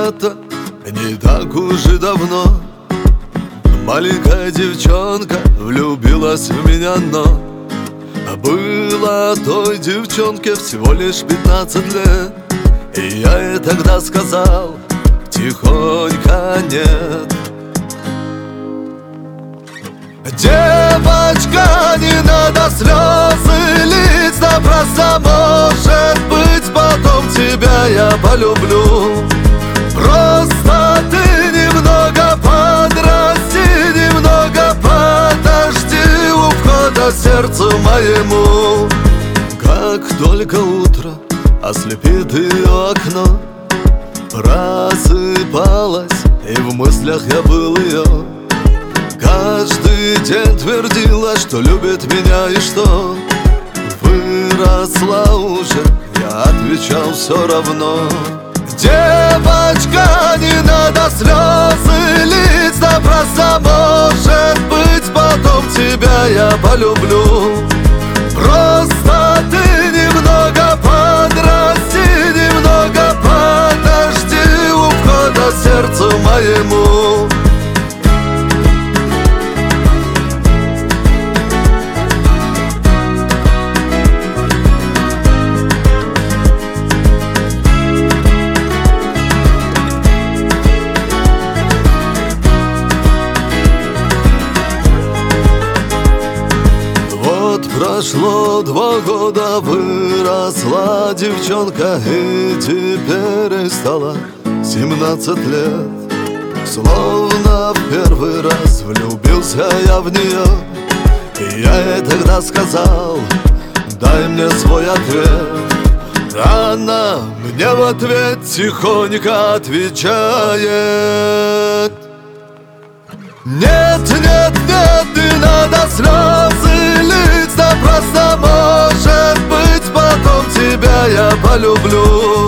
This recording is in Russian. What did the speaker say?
когда-то, не так уж и давно, маленькая девчонка влюбилась в меня, но было той девчонке всего лишь 15 лет. И я ей тогда сказал тихонько нет. Девочка, не надо слезы лить, да просто, может быть, потом тебя я полюблю. Просто ты немного подрасти, немного подожди у входа сердцу моему. Как только утро ослепит ее окно, просыпалась, и в мыслях я был ее. Каждый день твердила, что любит меня и что выросла уже, я отвечал все равно. Девочка, не надо слезы лить, да просто, может быть, потом тебя я полюблю. Просто ты немного подрасти, немного подожди у входа сердцу моему. Прошло 2 года, выросла девчонка, и теперь ей стало 17 лет. Словно в первый раз влюбился я в нее, и я ей тогда сказал: дай мне свой ответ. Она мне в ответ тихонько отвечает: нет, нет, нет, не надо слезы лить, да просто, может быть, потом тебя я полюблю.